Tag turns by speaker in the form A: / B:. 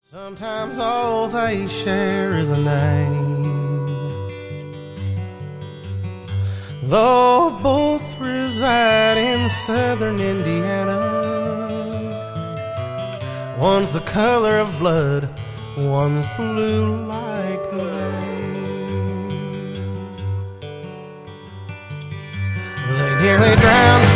A: Sometimes all they share is a name, though both reside in southern Indiana. One's the color of blood, one's blue like a vein. They nearly drowned